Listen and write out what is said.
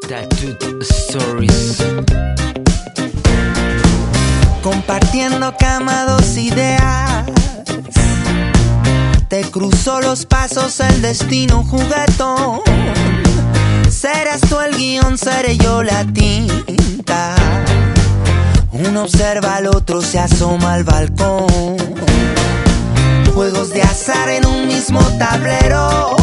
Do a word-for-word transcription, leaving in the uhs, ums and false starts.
Tattooed Stories. Compartiendo cama, dos ideas. Te cruzó los pasos el destino juguetón. Serás tú el guión, seré yo la tinta. Uno observa al otro, se asoma al balcón. Juegos de azar en un mismo tablero.